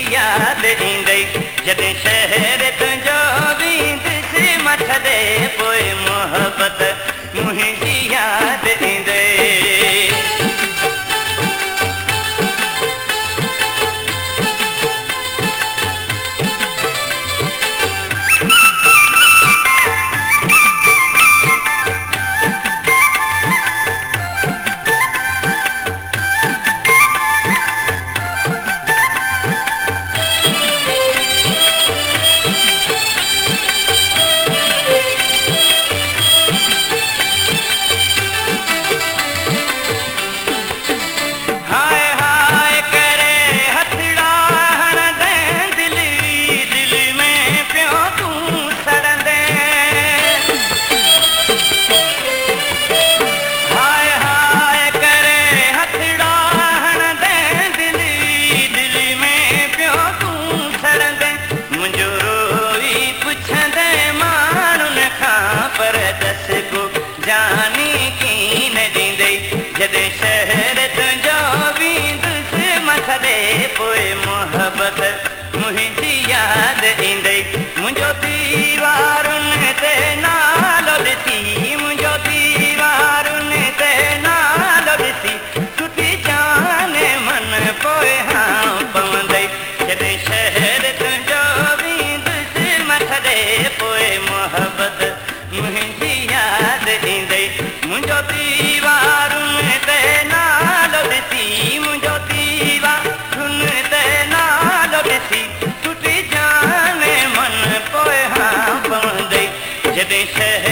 याद ईंदई जॾहिं शहर तुंहिंजो वेंदुसि मथ ते पोइ मोहबत मुंहिंजी याद ईंदई जॾहिं शहर तुंहिंजो वेंदुसि मथ ते पोइ मोहबत मुंहिंजी याद ईंदई मुंहिंजो दीवारुनि ते नालो ॾिसी मुंहिंजो दीवारुनि ते नालो ॾिसी टुटी जाने मन पोइ पवंदई जॾहिं शहर तुंहिंजो वेंदुसि मथ ते पोइ मोहबत मुंहिंजी याद ईंदई मुंहिंजो दीवारुनि ते नालो ॾिसी मुंहिंजो दीवारुनि ते नालो ॾिसी टुटी जाने मन पोइ पवंदई जॾहिं शहर